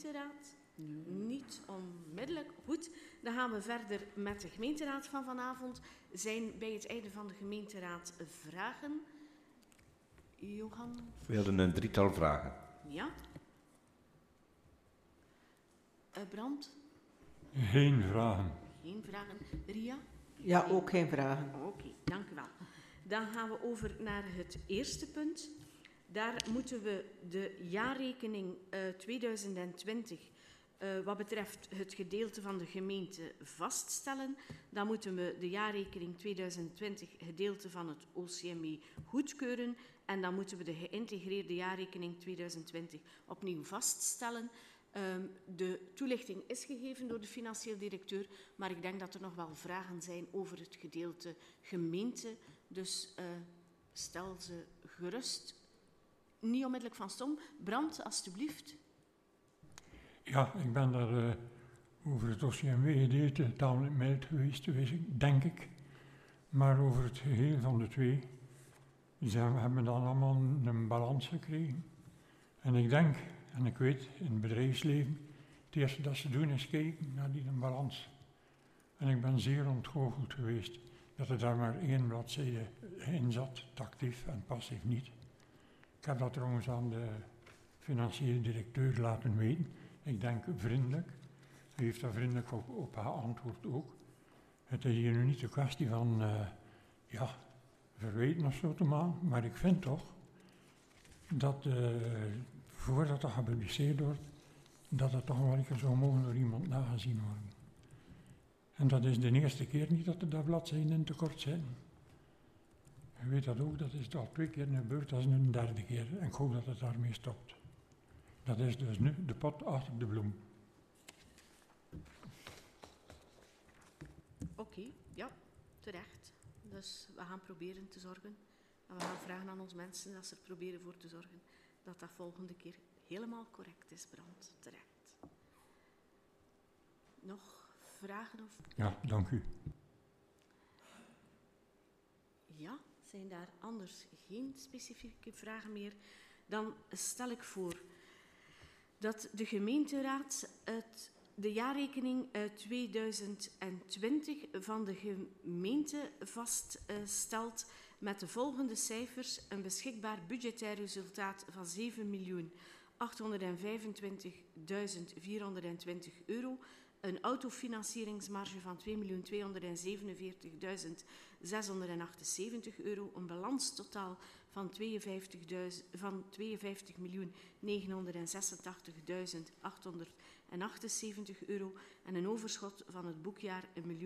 gemeenteraad? Niet onmiddellijk. Goed, dan gaan we verder met de gemeenteraad van vanavond. Zijn bij het einde van de gemeenteraad vragen? Johan? We hadden een drietal vragen. Ja. Brand? Geen vragen. Geen vragen. Ria? Ja, ook geen vragen. Oké, dank u wel. Dan gaan we over naar het eerste punt. Daar moeten we de jaarrekening 2020 wat betreft het gedeelte van de gemeente vaststellen. Dan moeten we de jaarrekening 2020 gedeelte van het OCMW goedkeuren. En dan moeten we de geïntegreerde jaarrekening 2020 opnieuw vaststellen. De toelichting is gegeven door de financieel directeur, maar ik denk dat er nog wel vragen zijn over het gedeelte gemeente. Dus stel ze gerust. Niet onmiddellijk van stom. Brand, alstublieft. Ja, ik ben daar over het OCMW-gedeelte tamelijk mild geweest, denk ik. Maar over het geheel van de twee, we hebben dan allemaal een balans gekregen. En ik denk, en ik weet, in het bedrijfsleven, het eerste dat ze doen is kijken naar die balans. En ik ben zeer ontgoocheld geweest dat er daar maar 1 bladzijde in zat, actief en passief niet. Ik heb dat trouwens aan de financiële directeur laten weten. Ik denk vriendelijk. Hij heeft daar vriendelijk op geantwoord ook. Het is hier nu niet een kwestie van verwijten of zo te maken, maar ik vind toch dat voordat dat gepubliceerd wordt, dat het toch wel een keer zou mogen door iemand nagezien worden. En dat is de eerste keer niet dat er daar bladzijden in tekort zijn. Je weet dat ook, dat is al 2 keer gebeurd, dat is nu de 3e keer. En ik hoop dat het daarmee stopt. Dat is dus nu de pot achter de bloem. Oké, ja, terecht. Dus we gaan proberen te zorgen. En we gaan vragen aan onze mensen dat ze er proberen voor te zorgen dat dat volgende keer helemaal correct is, Brand. Terecht. Nog vragen? Of? Ja, dank u. Ja, zijn daar anders geen specifieke vragen meer? Dan stel ik voor dat de gemeenteraad de jaarrekening 2020 van de gemeente vaststelt met de volgende cijfers: een beschikbaar budgetair resultaat van €7.825.420, een autofinancieringsmarge van €2.247.678, een balanstotaal van €52.986.878 en een overschot van het boekjaar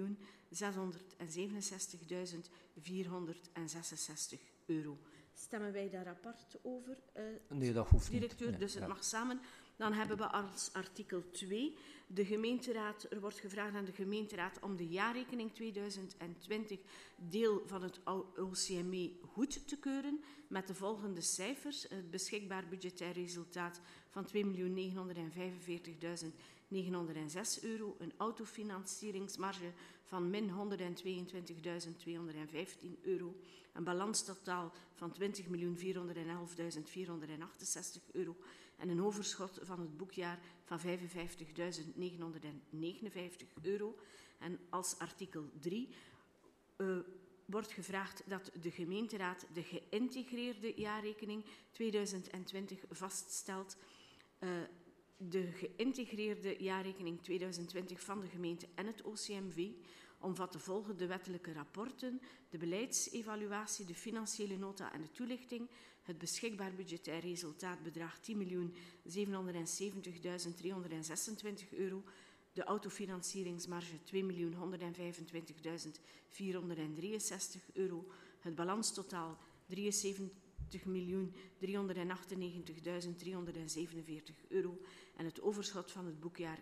€1.667.466. Stemmen wij daar apart over, Nee, dat hoeft directeur? niet. Dus het mag samen. Dan hebben we als artikel 2 de gemeenteraad. Er wordt gevraagd aan de gemeenteraad om de jaarrekening 2020 deel van het OCMW goed te keuren met de volgende cijfers: het beschikbaar budgetair resultaat van €2.945.906, een autofinancieringsmarge van min €122.215, een balanstotaal van €20.411.468 en een overschot van het boekjaar van €55.959. En als artikel 3 wordt gevraagd dat de gemeenteraad de geïntegreerde jaarrekening 2020 vaststelt. De geïntegreerde jaarrekening 2020 van de gemeente en het OCMW omvat de volgende wettelijke rapporten: de beleidsevaluatie, de financiële nota en de toelichting. Het beschikbaar budgetair resultaat bedraagt €10.070.326, de autofinancieringsmarge €2.125.463, het balanstotaal €73.398.347 en het overschot van het boekjaar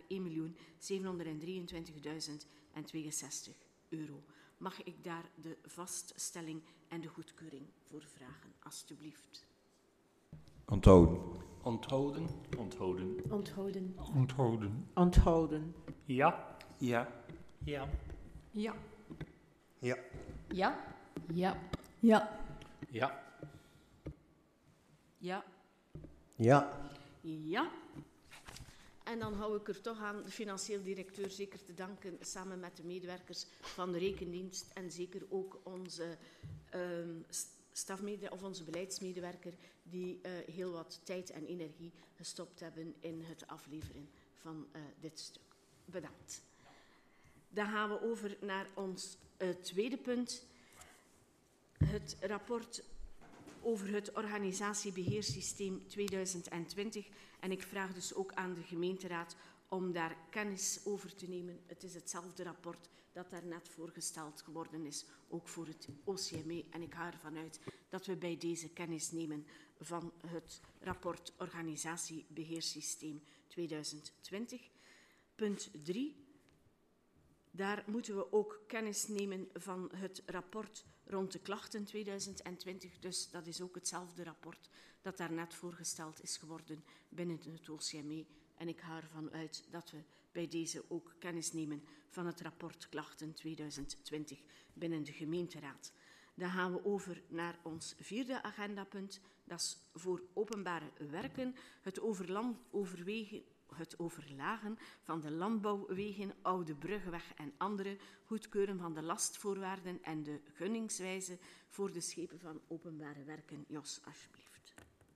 €1.723.062. Mag ik daar de vaststelling en de goedkeuring voor vragen, alstublieft? Onthouden. Onthouden. Onthouden. Onthouden. Onthouden. Onthouden. Ja. Ja. Ja. Ja. Ja. Ja. Ja. Ja. Ja. Ja. Ja. Ja. En dan hou ik er toch aan de financieel directeur zeker te danken, samen met de medewerkers van de Rekendienst en zeker ook onze of onze beleidsmedewerker die heel wat tijd en energie gestopt hebben in het afleveren van dit stuk. Bedankt. Dan gaan we over naar ons tweede punt. Het rapport over het organisatiebeheersysteem 2020. En ik vraag dus ook aan de gemeenteraad om daar kennis over te nemen. Het is hetzelfde rapport dat daarnet voorgesteld geworden is, ook voor het OCME. En ik ga ervan uit dat we bij deze kennis nemen van het rapport Organisatiebeheersysteem 2020. Punt 3. Daar moeten we ook kennis nemen van het rapport rond de klachten 2020. Dus dat is ook hetzelfde rapport dat daarnet voorgesteld is geworden binnen het OCME. En ik ga ervan uit dat we bij deze ook kennis nemen van het rapport klachten 2020 binnen de gemeenteraad. Dan gaan we over naar ons vierde agendapunt. Dat is voor openbare werken, het overlagen van de landbouwwegen, Oude Bruggenweg en andere, goedkeuren van de lastvoorwaarden en de gunningswijze voor de schepen van openbare werken. Jos, alsjeblieft.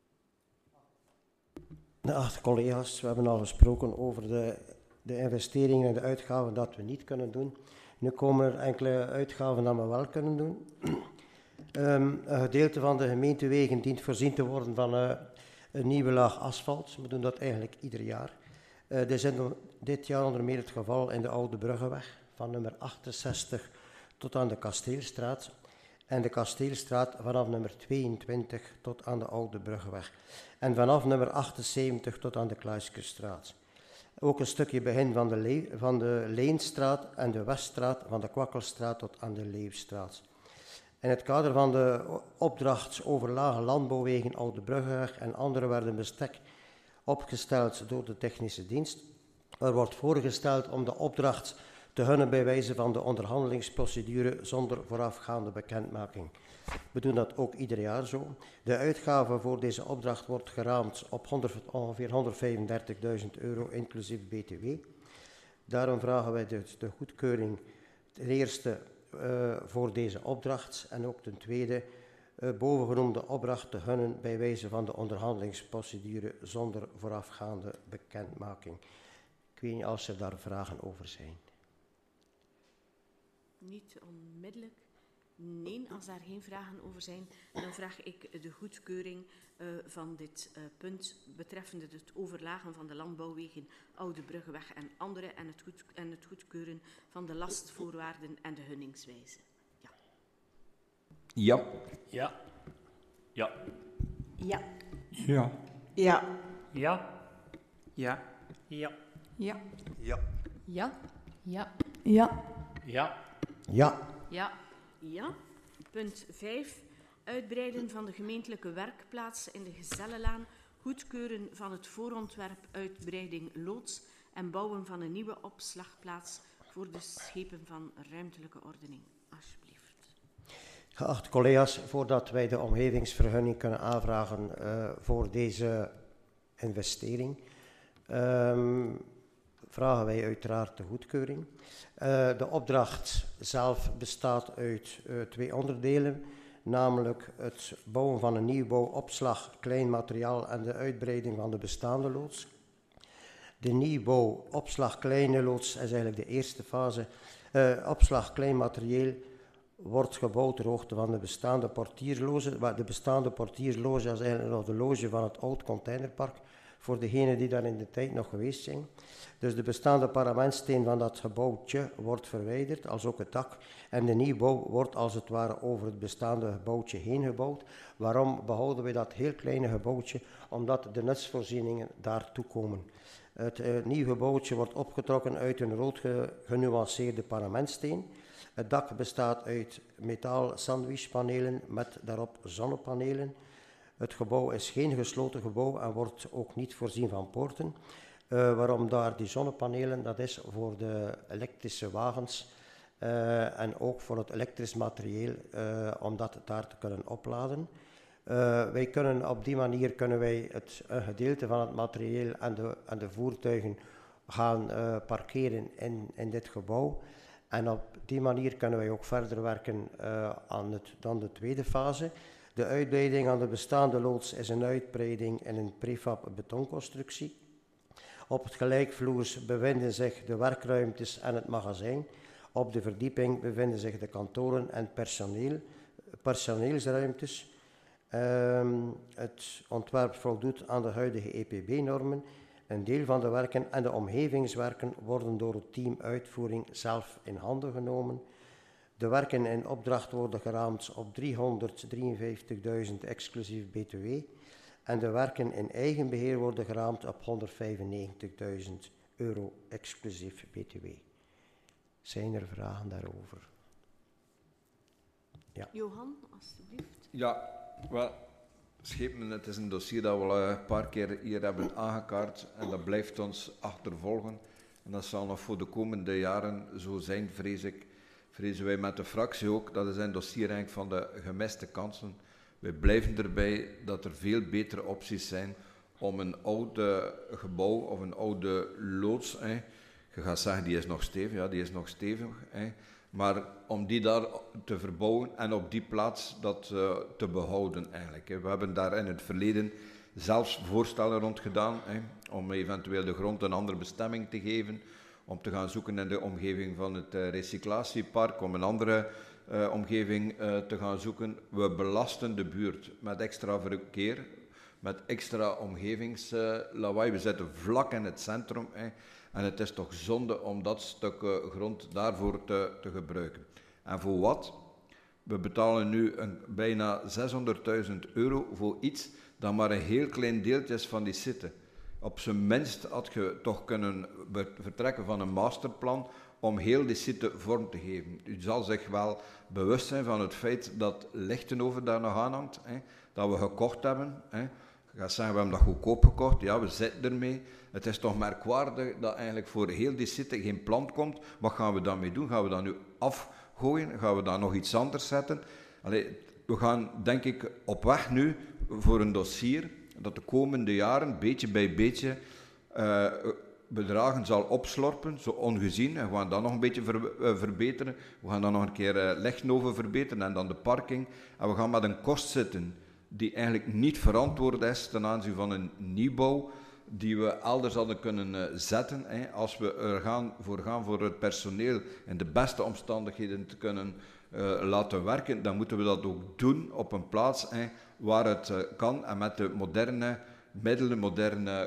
Achte collega's, we hebben al gesproken over de investeringen en de uitgaven dat we niet kunnen doen. Nu komen er enkele uitgaven dat we wel kunnen doen. Een gedeelte van de gemeentewegen dient voorzien te worden van een nieuwe laag asfalt. We doen dat eigenlijk ieder jaar. Dit is dit jaar onder meer het geval in de Oude Bruggenweg, van nummer 68 tot aan de Kasteelstraat. En de Kasteelstraat vanaf nummer 22 tot aan de Oude Bruggenweg. En vanaf nummer 78 tot aan de Kluiskerstraat. Ook een stukje begin van de Leenstraat en de Weststraat, van de Kwakkelstraat tot aan de Leeuwstraat. In het kader van de opdracht over lage landbouwwegen, Oude Bruggenweg en andere werden bestek opgesteld door de technische dienst. Er wordt voorgesteld om de opdracht te gunnen bij wijze van de onderhandelingsprocedure zonder voorafgaande bekendmaking. We doen dat ook ieder jaar zo. De uitgave voor deze opdracht wordt geraamd op ongeveer €135.000 inclusief BTW. Daarom vragen wij dus de goedkeuring ten eerste voor deze opdracht en ook ten tweede bovengenoemde opdracht te gunnen bij wijze van de onderhandelingsprocedure zonder voorafgaande bekendmaking. Ik weet niet als er daar vragen over zijn. Niet onmiddellijk. Nee, als daar geen vragen over zijn, dan vraag ik de goedkeuring van dit punt betreffende het overlagen van de landbouwwegen, Oude Bruggenweg en andere en het goedkeuren van de lastvoorwaarden en de gunningswijze. Ja. Ja. Ja. Ja. Ja. Ja. Ja. Ja. Ja. Ja. Ja. Ja. Ja. Ja. Ja. Ja. Ja. Ja. Punt 5. Uitbreiden van de gemeentelijke werkplaats in de Gezellenlaan, goedkeuren van het voorontwerp uitbreiding loods en bouwen van een nieuwe opslagplaats voor de schepen van ruimtelijke ordening. Alsjeblieft. Geachte collega's, voordat wij de omgevingsvergunning kunnen aanvragen voor deze investering, vragen wij uiteraard de goedkeuring. De opdracht zelf bestaat uit 2 onderdelen, namelijk het bouwen van een nieuwbouw, opslag, klein materiaal en de uitbreiding van de bestaande loods. De nieuwbouw, opslag, kleine loods is eigenlijk de eerste fase. Opslag, klein materieel wordt gebouwd ter hoogte van de bestaande portiersloge. De bestaande portiersloge is eigenlijk nog de loge van het oud containerpark, voor degenen die daar in de tijd nog geweest zijn. Dus de bestaande paramentsteen van dat gebouwtje wordt verwijderd, als ook het dak. En de nieuwbouw wordt als het ware over het bestaande gebouwtje heen gebouwd. Waarom behouden we dat heel kleine gebouwtje? Omdat de nutsvoorzieningen daartoe komen. Het nieuwe gebouwtje wordt opgetrokken uit een rood genuanceerde paramentsteen. Het dak bestaat uit metaal sandwichpanelen met daarop zonnepanelen. Het gebouw is geen gesloten gebouw en wordt ook niet voorzien van poorten. Waarom daar die zonnepanelen? Dat is voor de elektrische wagens en ook voor het elektrisch materieel, om dat daar te kunnen opladen. Wij kunnen op die manier een gedeelte van het materieel en de voertuigen gaan parkeren in dit gebouw. En op die manier kunnen wij ook verder werken dan de tweede fase. De uitbreiding aan de bestaande loods is een uitbreiding in een prefab betonconstructie. Op het gelijkvloers bevinden zich de werkruimtes en het magazijn. Op de verdieping bevinden zich de kantoren en personeelsruimtes. Het ontwerp voldoet aan de huidige EPB-normen. Een deel van de werken en de omgevingswerken worden door het team uitvoering zelf in handen genomen. De werken in opdracht worden geraamd op 353.000 exclusief BTW en de werken in eigen beheer worden geraamd op €195.000 exclusief BTW. Zijn er vragen daarover? Ja. Johan, alstublieft. Ja, wel, schepen, het is een dossier dat we al een paar keer hier hebben aangekaart en dat blijft ons achtervolgen. En dat zal nog voor de komende jaren zo zijn, vrezen wij met de fractie ook. Dat is een dossier eigenlijk van de gemiste kansen. Wij blijven erbij dat er veel betere opties zijn om een oude gebouw of een oude loods, je gaat zeggen die is nog stevig, ja die is nog stevig, maar om die daar te verbouwen en op die plaats dat te behouden eigenlijk. We hebben daar in het verleden zelfs voorstellen rond gedaan om eventueel de grond een andere bestemming te geven, om te gaan zoeken in de omgeving van het recyclatiepark, om een andere omgeving te gaan zoeken. We belasten de buurt met extra verkeer, met extra omgevingslawaai. We zitten vlak in het centrum en het is toch zonde om dat stuk grond daarvoor te gebruiken. En voor wat? We betalen nu bijna €600.000 voor iets dat maar een heel klein deeltje is van die site. Op zijn minst had je toch kunnen vertrekken van een masterplan om heel die site vorm te geven. U zal zich wel bewust zijn van het feit dat Lichtenhoven daar nog aan hangt, dat we gekocht hebben. Je gaat zeggen, we hebben dat goedkoop gekocht. Ja, we zitten ermee. Het is toch merkwaardig dat eigenlijk voor heel die site geen plan komt. Wat gaan we daarmee doen? Gaan we dat nu afgooien? Gaan we daar nog iets anders zetten? Allee, we gaan, denk ik, op weg nu voor een dossier dat de komende jaren, beetje bij beetje, bedragen zal opslorpen, zo ongezien. En we gaan dat nog een beetje verbeteren. We gaan dan nog een keer Lichtenhoven verbeteren en dan de parking. En we gaan met een kost zitten die eigenlijk niet verantwoord is ten aanzien van een nieuwbouw die we elders hadden kunnen zetten. Als we er gaan voor het personeel in de beste omstandigheden te kunnen laten werken, dan moeten we dat ook doen op een plaats waar het kan en met de moderne middelen, moderne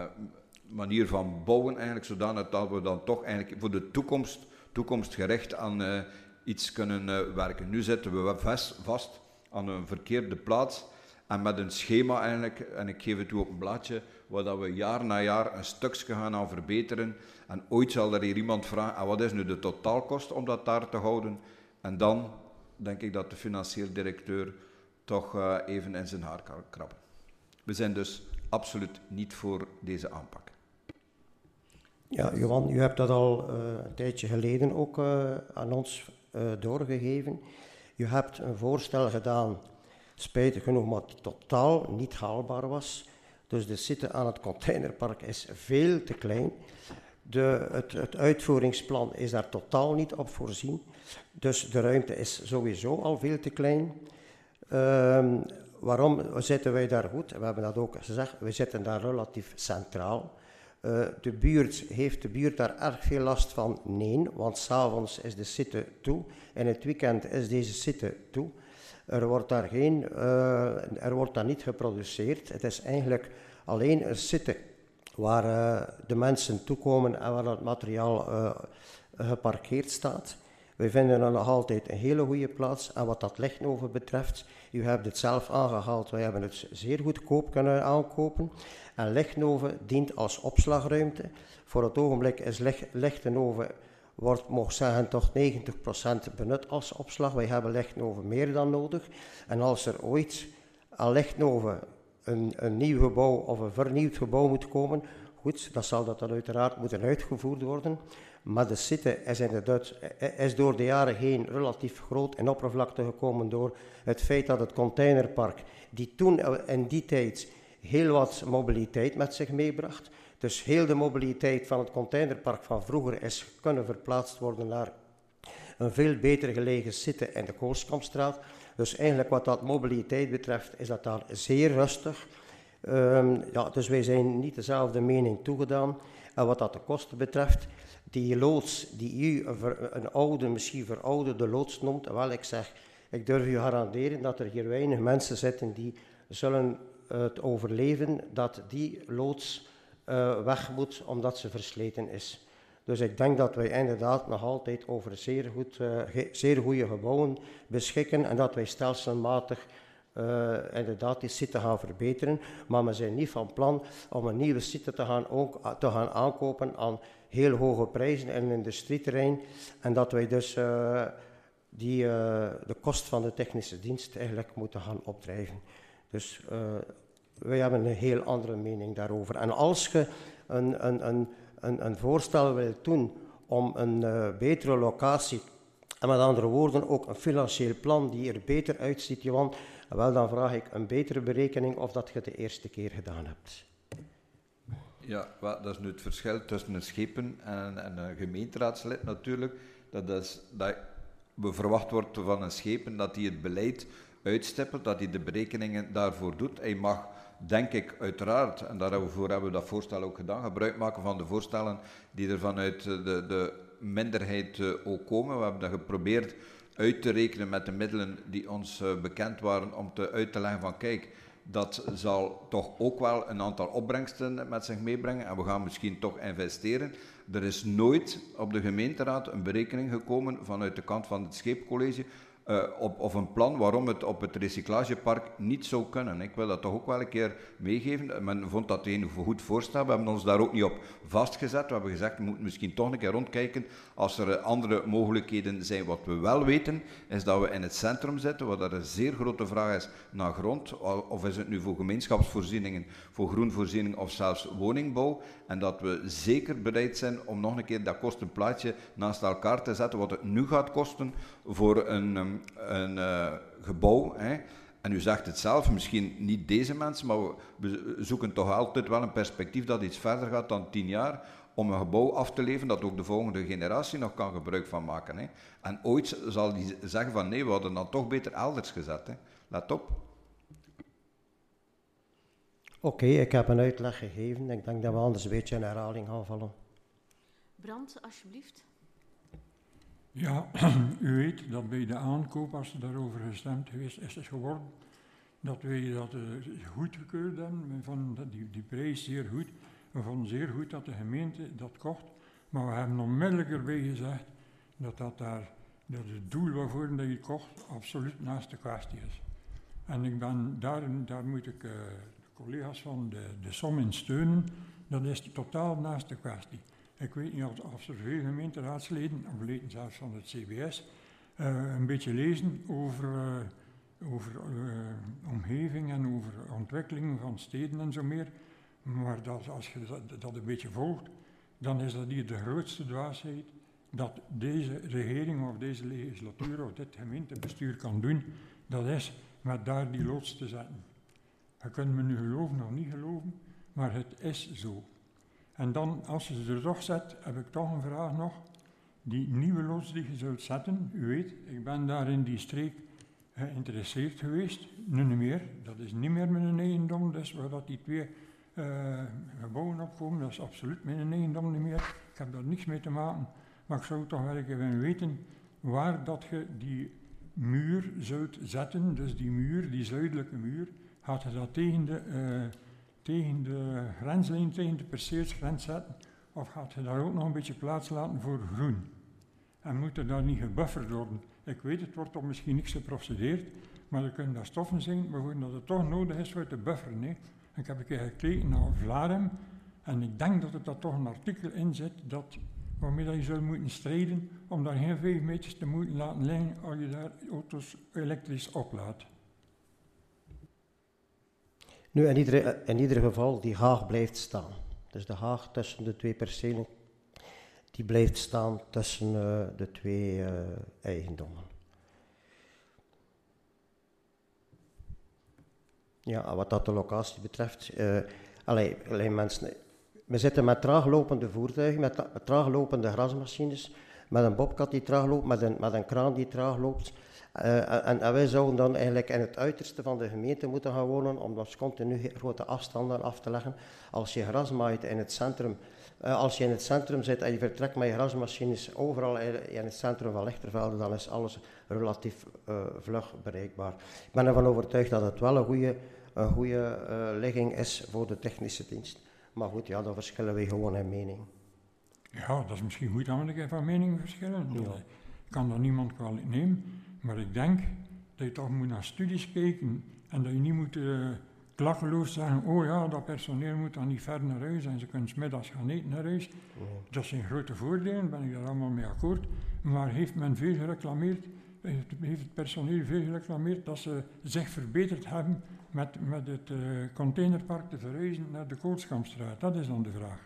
manier van bouwen eigenlijk, zodanig dat we dan toch eigenlijk voor de toekomstgericht aan iets kunnen werken. Nu zitten we vast aan een verkeerde plaats en met een schema eigenlijk, en ik geef het u op een blaadje, waar dat we jaar na jaar een stukje gaan aan verbeteren. En ooit zal er hier iemand vragen, wat is nu de totaalkost om dat daar te houden? En dan denk ik dat de financieel directeur toch even in zijn haar kan krabben. We zijn dus absoluut niet voor deze aanpak. Ja, Johan, u hebt dat al een tijdje geleden ook aan ons doorgegeven. U hebt een voorstel gedaan, spijtig genoeg, maar die totaal niet haalbaar was. Dus de site aan het containerpark is veel te klein. Het uitvoeringsplan is daar totaal niet op voorzien. Dus de ruimte is sowieso al veel te klein. Waarom zitten wij daar goed? We hebben dat ook gezegd, we zitten daar relatief centraal. Heeft de buurt daar erg veel last van? Nee, want 's avonds is de site toe. In het weekend is deze site toe. Er wordt daar niet geproduceerd. Het is eigenlijk alleen een site waar de mensen toekomen en waar het materiaal geparkeerd staat. Wij vinden dat nog altijd een hele goede plaats. En wat dat Lichtenhoven betreft, u hebt het zelf aangehaald, wij hebben het zeer goedkoop kunnen aankopen. En Lichtenhoven dient als opslagruimte. Voor het ogenblik is Lichtenhoven, mocht zeggen, toch 90% benut als opslag. Wij hebben Lichtenhoven meer dan nodig. En als er ooit aan Lichtenhoven een nieuw gebouw of een vernieuwd gebouw moet komen, Goed, dat zal dat dan uiteraard moeten uitgevoerd worden. Maar de site is door de jaren heen relatief groot in oppervlakte gekomen door het feit dat het containerpark, die toen in die tijd heel wat mobiliteit met zich meebracht. Dus heel de mobiliteit van het containerpark van vroeger is kunnen verplaatst worden naar een veel beter gelegen site in de Koolskampstraat. Dus eigenlijk wat dat mobiliteit betreft is dat daar zeer rustig. Dus wij zijn niet dezelfde mening toegedaan. En wat dat de kosten betreft, die loods die u een oude, misschien verouderde loods noemt, wel, ik durf u garanderen dat er hier weinig mensen zitten die zullen het overleven dat die loods weg moet omdat ze versleten is. Dus ik denk dat wij inderdaad nog altijd over zeer goede gebouwen beschikken en dat wij stelselmatig inderdaad die site gaan verbeteren. Maar we zijn niet van plan om een nieuwe site te gaan aankopen aan heel hoge prijzen in een industrieterrein en dat wij dus de kost van de technische dienst eigenlijk moeten gaan opdrijven. Dus wij hebben een heel andere mening daarover. En als je een voorstel wilt doen om een betere locatie, en met andere woorden ook een financieel plan die er beter uitziet, Johan, wel, dan vraag ik een betere berekening of dat je de eerste keer gedaan hebt. Ja, dat is nu het verschil tussen een schepen en een gemeenteraadslid natuurlijk. Dat we verwacht wordt van een schepen dat hij het beleid uitstippelt, dat hij de berekeningen daarvoor doet. Hij mag, denk ik, uiteraard, en daarvoor hebben we dat voorstel ook gedaan, gebruik maken van de voorstellen die er vanuit de minderheid ook komen. We hebben dat geprobeerd uit te rekenen met de middelen die ons bekend waren om uit te leggen van kijk, dat zal toch ook wel een aantal opbrengsten met zich meebrengen en we gaan misschien toch investeren. Er is nooit op de gemeenteraad een berekening gekomen vanuit de kant van het scheepcollege of een plan waarom het op het recyclagepark niet zou kunnen. Ik wil dat toch ook wel een keer meegeven. Men vond dat een goed voorstel. We hebben ons daar ook niet op vastgezet. We hebben gezegd, we moeten misschien toch een keer rondkijken als er andere mogelijkheden zijn. Wat we wel weten, is dat we in het centrum zitten, waar er een zeer grote vraag is naar grond. Of is het nu voor gemeenschapsvoorzieningen, voor groenvoorziening of zelfs woningbouw. En dat we zeker bereid zijn om nog een keer dat kostenplaatje naast elkaar te zetten, wat het nu gaat kosten voor een gebouw. Hè. En u zegt het zelf, misschien niet deze mensen, maar we zoeken toch altijd wel een perspectief dat iets verder gaat dan 10 jaar, om een gebouw af te leveren dat ook de volgende generatie nog kan gebruik van maken. Hè. En ooit zal die zeggen van nee, we hadden dan toch beter elders gezet. Hè. Let op. Oké, ik heb een uitleg gegeven. Ik denk dat we anders een beetje in herhaling gaan vallen. Brand, alsjeblieft. Ja, u weet dat bij de aankoop, als er daarover gestemd geweest is, is geworden dat wij dat goedgekeurd hebben. We vonden die prijs zeer goed. We vonden zeer goed dat de gemeente dat kocht. Maar we hebben onmiddellijk erbij gezegd dat het doel waarvoor dat je kocht absoluut naast de kwestie is. En ik ben daar moet ik de collega's van de som in steunen. Dat is totaal naast de kwestie. Ik weet niet of er veel gemeenteraadsleden, of leden zelfs van het CBS, een beetje lezen over omgeving en over ontwikkeling van steden en zo meer. Maar als je dat een beetje volgt, dan is dat hier de grootste dwaasheid dat deze regering of deze legislatuur of dit gemeentebestuur kan doen. Dat is met daar die loods te zetten. Je kunt me nu geloven of niet geloven, maar het is zo. En dan, als je ze er toch zet, heb ik toch een vraag nog. Die nieuwe loods die je zult zetten, u weet, ik ben daar in die streek geïnteresseerd geweest, nu niet meer. Dat is niet meer mijn eigendom, dus waar dat die 2 gebouwen opkomen, dat is absoluut mijn eigendom niet meer. Ik heb daar niks mee te maken, maar ik zou toch wel een keer willen weten waar dat je die muur zult zetten, dus die muur, die zuidelijke muur, gaat je dat tegen de grenslijn, tegen de perceelsgrens zetten, of gaat je daar ook nog een beetje plaats laten voor groen? En moet er daar niet gebufferd worden? Ik weet, het wordt toch misschien niks geprocedeerd, maar er kunnen daar stoffen zijn, waarvoor dat het toch nodig is voor te bufferen. Hè. Ik heb een keer gekeken naar Vlaardem, en ik denk dat er daar toch een artikel in zit, waarmee dat je zou moeten strijden, om daar geen 5 meters te moeten laten liggen, als je daar auto's elektrisch oplaadt. Nu, in ieder geval, die haag blijft staan. Dus de haag tussen de twee percelen, die blijft staan tussen de twee eigendommen. Ja, wat dat de locatie betreft, mensen, we zitten met traaglopende voertuigen, met traaglopende grasmachines, met een bobcat die traag loopt, met een kraan die traag loopt. En wij zouden dan eigenlijk in het uiterste van de gemeente moeten gaan wonen, om dus continu grote afstanden af te leggen. Als je gras maait in het centrum, als je in het centrum zit en je vertrekt met je grasmachines overal in het centrum van Lichtervelde, dan is alles relatief vlug bereikbaar. Ik ben ervan overtuigd dat het wel een goede ligging is voor de technische dienst. Maar goed, ja, dan verschillen we gewoon in mening. Ja, dat is misschien goed dat we een keer van mening verschillen. Ja. Ik kan daar niemand kwalijk nemen, maar ik denk dat je toch moet naar studies kijken en dat je niet moet klakkeloos zeggen, oh ja, dat personeel moet dan niet ver naar huis en ze kunnen 's middags gaan eten naar huis. Ja. Dat zijn grote voordelen, ben ik daar allemaal mee akkoord. Maar heeft men veel gereclameerd, heeft het personeel veel gereclameerd dat ze zich verbeterd hebben met het containerpark te verhuizen naar de Koolskampstraat? Dat is dan de vraag.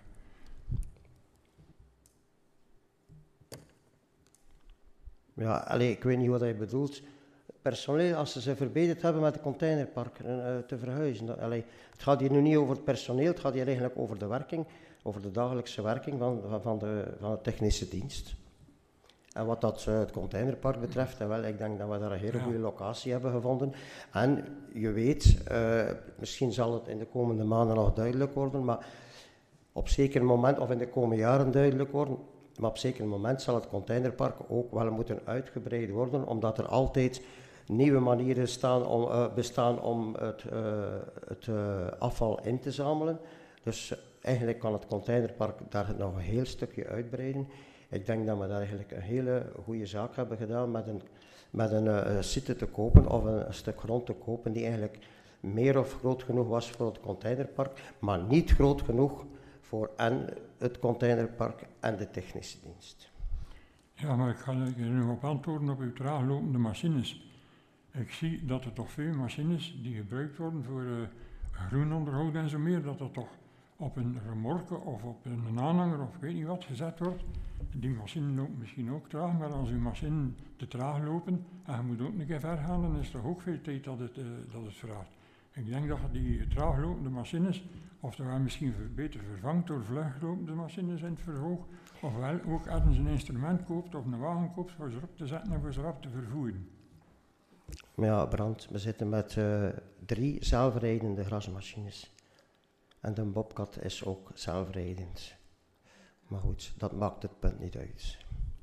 Ja, ik weet niet wat hij bedoelt. Personeel, als ze verbeterd hebben met het containerpark te verhuizen. Het gaat hier nu niet over het personeel, het gaat hier eigenlijk over de werking, over de dagelijkse werking van de technische dienst. En wat dat het containerpark betreft, ik denk dat we daar een hele goede locatie hebben gevonden. En je weet, misschien zal het in de komende maanden nog duidelijk worden, maar op zeker moment, of in de komende jaren duidelijk worden, maar op zeker moment zal het containerpark ook wel moeten uitgebreid worden, omdat er altijd nieuwe manieren bestaan om het afval in te zamelen. Dus eigenlijk kan het containerpark daar nog een heel stukje uitbreiden. Ik denk dat we daar eigenlijk een hele goede zaak hebben gedaan met een site te kopen of een stuk grond te kopen die eigenlijk meer of groot genoeg was voor het containerpark, maar niet groot genoeg voor en het containerpark en de technische dienst. Ja, maar ik ga er nog op antwoorden op uw traaglopende machines. Ik zie dat er toch veel machines die gebruikt worden voor groenonderhoud en zo meer, dat er toch op een remorke of op een aanhanger of weet niet wat gezet wordt. Die machine loopt misschien ook traag, maar als uw machine te traag lopen en je moet ook een keer ver gaan, dan is er toch ook veel tijd dat het vraagt. Ik denk dat je die traaglopende machines, oftewel misschien beter vervangt door vluglopende machines in het verhoog, ofwel ook ergens een instrument koopt of een wagen koopt voor ze erop te zetten en voor ze erop te vervoeren. Maar ja, Brand, we zitten met 3 zelfrijdende grasmachines. En de bobcat is ook zelfrijdend. Maar goed, dat maakt het punt niet uit.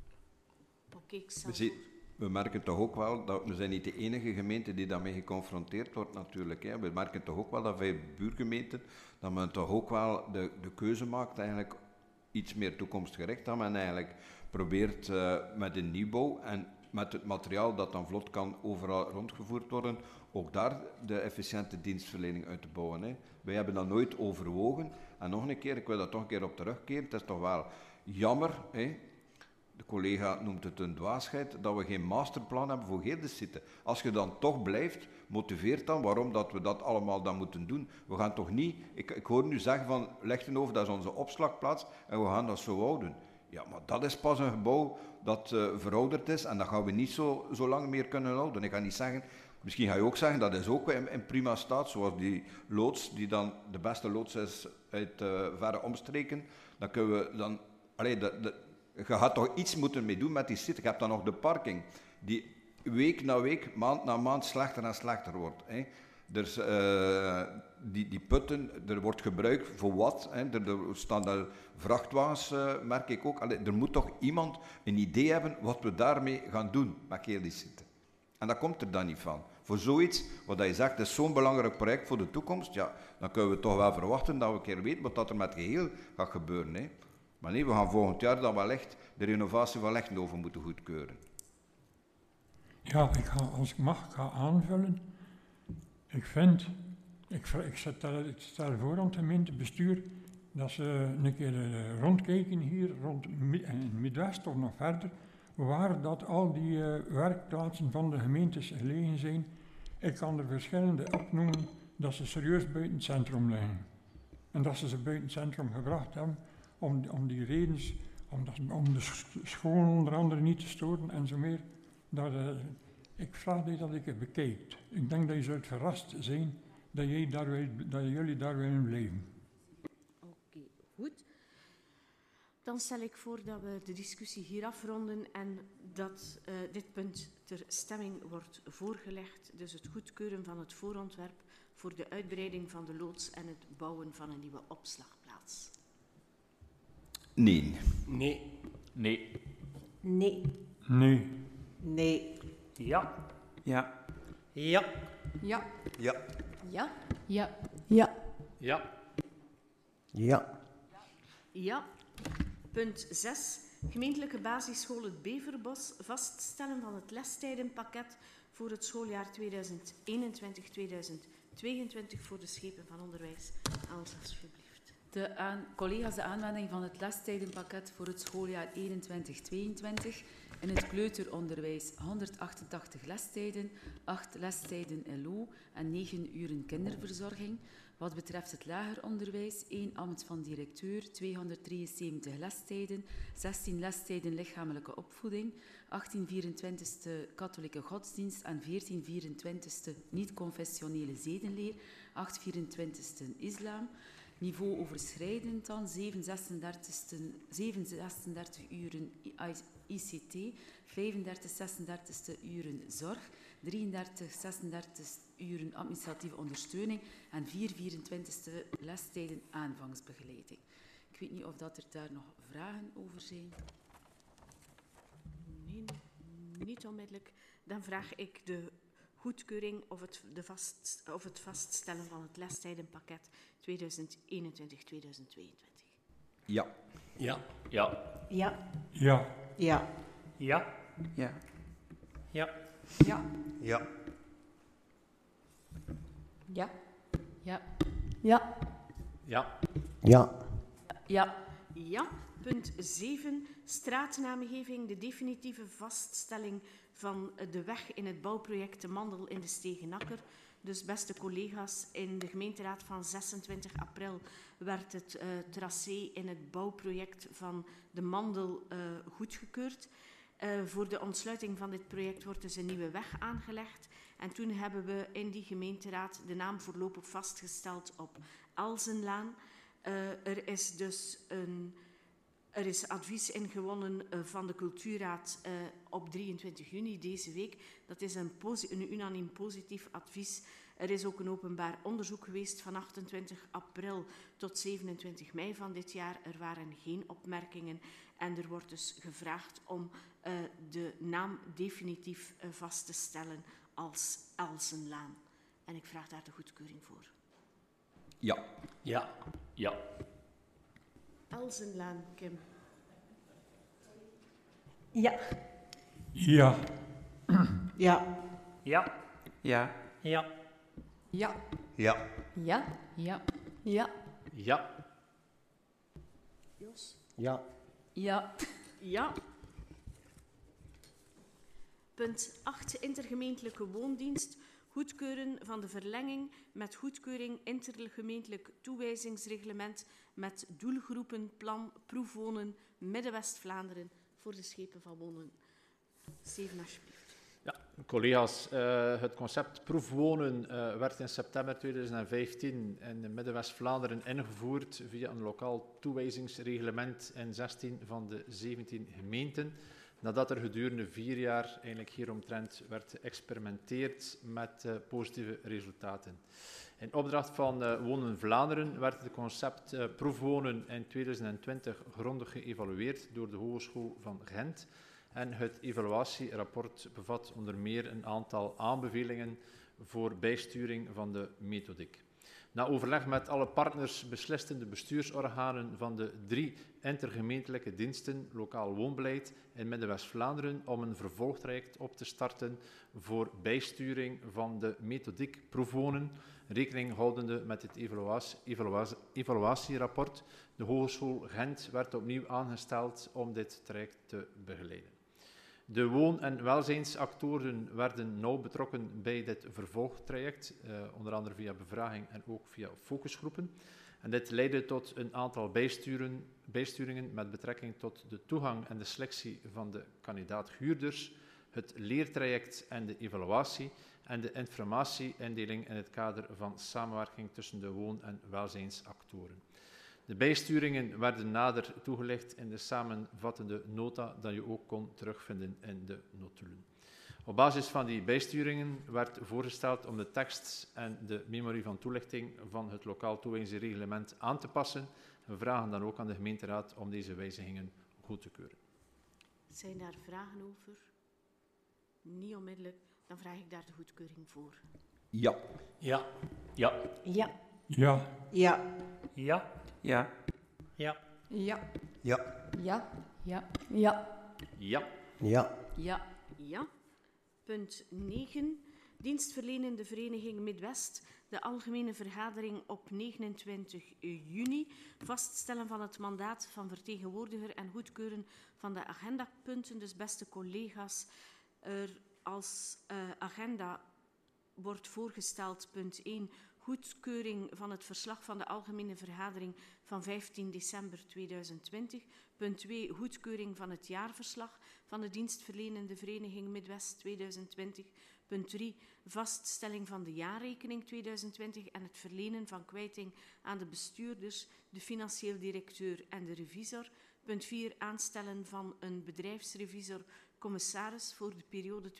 We merken toch ook wel, dat we zijn niet de enige gemeente die daarmee geconfronteerd wordt natuurlijk. Hè. We merken toch ook wel dat bij buurgemeenten, dat men toch ook wel de keuze maakt eigenlijk iets meer toekomstgericht. Dat men eigenlijk probeert met een nieuwbouw en met het materiaal dat dan vlot kan overal rondgevoerd worden, ook daar de efficiënte dienstverlening uit te bouwen. Hè. Wij hebben dat nooit overwogen. En nog een keer, ik wil daar toch een keer op terugkeren, het is toch wel jammer, hè. De collega noemt het een dwaasheid, dat we geen masterplan hebben voor heel de site. Als je dan toch blijft, motiveert dan waarom dat we dat allemaal dan moeten doen. We gaan toch niet, ik hoor nu zeggen van Lichtenhoven, dat is onze opslagplaats en we gaan dat zo houden. Ja, maar dat is pas een gebouw dat verouderd is en dat gaan we niet zo lang meer kunnen houden. Ik ga niet zeggen, misschien ga je ook zeggen, dat is ook in prima staat, zoals die loods, die dan de beste loods is uit verre omstreken. Dan kunnen we dan, je gaat toch iets moeten mee doen met die site. Je hebt dan nog de parking, die week na week, maand na maand slechter en slechter wordt. Hè. Dus die putten, er wordt gebruikt voor wat? Hè. Er staan daar vrachtwagens, merk ik ook. Er moet toch iemand een idee hebben wat we daarmee gaan doen met heel die site. En dat komt er dan niet van. Voor zoiets, wat je zegt, is zo'n belangrijk project voor de toekomst, ja, dan kunnen we toch wel verwachten dat we een keer weten wat er met het geheel gaat gebeuren. Hè. Maar nee, we gaan volgend jaar dan wel echt de renovatie van Lichtenhoven moeten goedkeuren. Ja, als ik mag, ga aanvullen. Ik stel voor aan het gemeentebestuur dat ze een keer rondkijken hier, rond in het Midwest of nog verder, waar dat al die werkplaatsen van de gemeentes gelegen zijn. Ik kan er verschillende opnoemen dat ze serieus buiten het centrum liggen. en dat ze buiten het centrum gebracht hebben om die redens, om de scholen onder andere niet te storen en zo meer. Ik vraag je dat ik het bekijkt. Ik denk dat je zult verrast zijn dat jullie daar willen blijven. Oké, goed. Dan stel ik voor dat we de discussie hier afronden en dat dit punt ter stemming wordt voorgelegd. Dus het goedkeuren van het voorontwerp voor de uitbreiding van de loods en het bouwen van een nieuwe opslagplaats. Nee. Nee. Nee. Nee. Nee. Nee. Ja. Ja. Ja. Ja. Ja. Ja. Ja. Ja. Ja. Ja. Ja. Punt 6. Gemeentelijke basisschool Het Beverbos vaststellen van het lestijdenpakket voor het schooljaar 2021-2022 voor de schepen van onderwijs. Els, alsjeblieft. Collega's, de aanwending van het lestijdenpakket voor het schooljaar 21-22 in het kleuteronderwijs 188 lestijden, 8 lestijden LO en 9 uren kinderverzorging. Wat betreft het lager onderwijs, 1 ambt van directeur, 273 lestijden, 16 lestijden lichamelijke opvoeding, 18 24e katholieke godsdienst en 14 24e niet-confessionele zedenleer, 8 24e islam. Niveau overschrijdend dan, 7 36 uren ICT, 35 36e uren zorg, 33 36 uren administratieve ondersteuning en 4 24e lestijden aanvangsbegeleiding. Ik weet niet of dat er daar nog vragen over zijn. Nee, niet onmiddellijk. Dan vraag ik de goedkeuring of het vaststellen van het lestijdenpakket 2021-2022. Ja. Ja. Ja. Ja. Ja. Ja. Ja. Ja. Ja. Ja. Ja. Ja. Ja. Ja. Ja. Ja. Ja. Ja. Punt 7. Straatnaamgeving. De definitieve vaststelling van de weg in het bouwproject De Mandel in de Stegenakker. Dus beste collega's, in de gemeenteraad van 26 april werd het tracé in het bouwproject van De Mandel goedgekeurd. Voor de ontsluiting van dit project wordt dus een nieuwe weg aangelegd. En toen hebben we in die gemeenteraad de naam voorlopig vastgesteld op Elzenlaan. Er is advies ingewonnen van de cultuurraad op 23 juni deze week. Dat is een unaniem positief advies. Er is ook een openbaar onderzoek geweest van 28 april tot 27 mei van dit jaar. Er waren geen opmerkingen en er wordt dus gevraagd om de naam definitief vast te stellen als Elzenlaan. En ik vraag daar de goedkeuring voor. Ja. Ja. Ja. Elzenlaan, Kim. Ja. Ja. Ja. Ja. Ja. Ja. Ja. Ja. Ja. Ja. Ja. Ja. Jos? Ja. Ja. Ja. Punt 8. Intergemeentelijke woondienst. Goedkeuren van de verlenging met goedkeuring intergemeentelijk toewijzingsreglement met doelgroepenplan proefwonen Midden-West-Vlaanderen voor de schepen van wonen. Steven, alsjeblieft. Ja, collega's, het concept proefwonen werd in september 2015 in Midden-West-Vlaanderen ingevoerd via een lokaal toewijzingsreglement in 16 van de 17 gemeenten. Nadat er gedurende 4 jaar eigenlijk hieromtrent werd geëxperimenteerd met positieve resultaten. In opdracht van Wonen Vlaanderen werd het concept proefwonen in 2020 grondig geëvalueerd door de Hogeschool van Gent. En het evaluatierapport bevat onder meer een aantal aanbevelingen voor bijsturing van de methodiek. Na overleg met alle partners beslisten de bestuursorganen van de 3 intergemeentelijke diensten lokaal woonbeleid in Midden-West-Vlaanderen om een vervolgtraject op te starten voor bijsturing van de methodiek proefwonen, rekening houdende met het evaluatierapport. De Hogeschool Gent werd opnieuw aangesteld om dit traject te begeleiden. De woon- en welzijnsactoren werden nauw betrokken bij dit vervolgtraject, onder andere via bevraging en ook via focusgroepen. En dit leidde tot een aantal bijsturingen met betrekking tot de toegang en de selectie van de kandidaat-huurders, het leertraject en de evaluatie en de informatieindeling in het kader van samenwerking tussen de woon- en welzijnsactoren. De bijsturingen werden nader toegelicht in de samenvattende nota dat je ook kon terugvinden in de notulen. Op basis van die bijsturingen werd voorgesteld om de tekst en de memorie van toelichting van het lokaal toewijzingsreglement aan te passen. We vragen dan ook aan de gemeenteraad om deze wijzigingen goed te keuren. Zijn daar vragen over? Niet onmiddellijk. Dan vraag ik daar de goedkeuring voor. Ja. Ja. Ja. Ja. Ja. Ja. Ja. Ja. Ja. Ja. Ja. Ja. Ja. Ja. Ja. Ja. Ja. Ja. Punt 9. Dienstverlenende Vereniging Midwest. De algemene vergadering op 29 juni. Vaststellen van het mandaat van vertegenwoordiger en goedkeuren van de agendapunten. Dus beste collega's, er als agenda wordt voorgesteld punt 1. Goedkeuring van het verslag van de algemene vergadering van 15 december 2020. Punt 2. Goedkeuring van het jaarverslag van de dienstverlenende Vereniging Midwest 2020. Punt 3. Vaststelling van de jaarrekening 2020 en het verlenen van kwijting aan de bestuurders, de financieel directeur en de revisor. Punt 4. Aanstellen van een bedrijfsrevisor-commissaris voor de periode